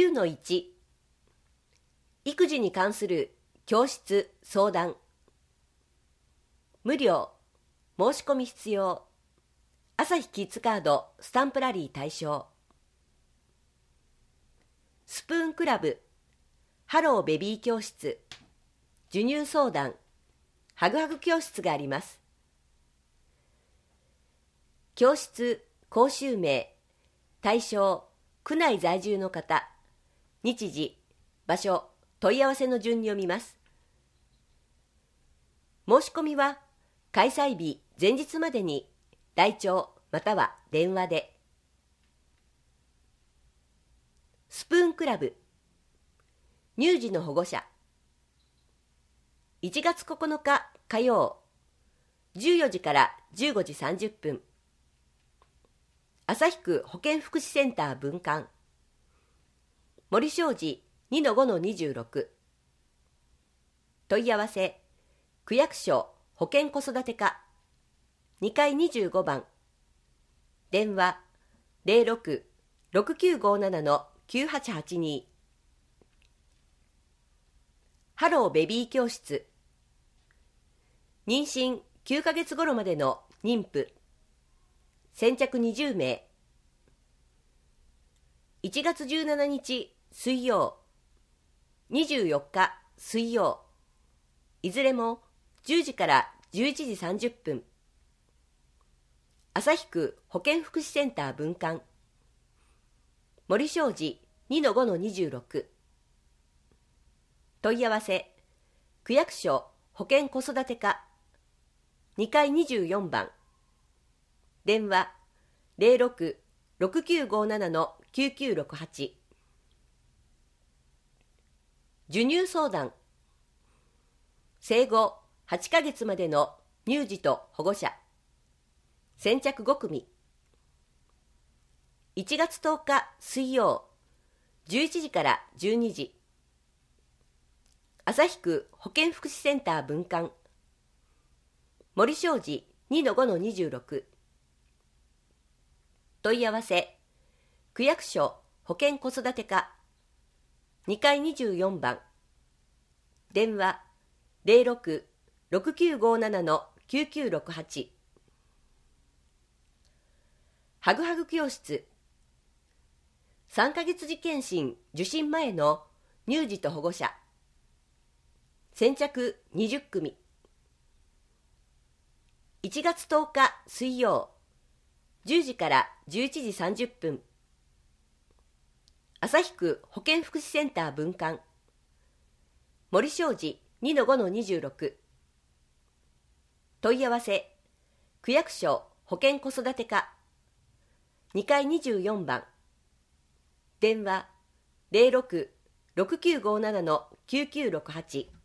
9-1 育児に関する教室相談無料申し込み必要朝日キッズカードスタンプラリー対象スプーンクラブハローベビー教室授乳相談ハグハグ教室があります。教室講習名対象区内在住の方日時場所問い合わせの順に読みます。申し込みは開催日前日までに来庁または電話で。スプーンクラブ乳児の保護者1月9日火曜14時から15時30分旭区保健福祉センター分館森正司 2-5-26 問い合わせ区役所保健子育て課2階25番電話 06-6957-9882 ハローベビー教室妊娠9ヶ月頃までの妊婦先着20名1月17日水曜24日水曜いずれも10時から11時30分旭区保健福祉センター分館森正司 2-5-26 問い合わせ区役所保健子育て課2階24番電話 06-6957-9968 授乳相談生後8ヶ月までの乳児と保護者先着5組1月10日水曜11時から12時旭区保健福祉センター分館森正司 2-5-26 問い合わせ区役所保健子育て課2階24番電話 06-6957-9968 ハグハグ教室3ヶ月時検診受診前の乳児と保護者先着20組1月10日水曜10時から11時30分旭区保健福祉センター分館森正司 2-5-26 問い合わせ区役所保健子育て課2階24番電話 06-6957-9968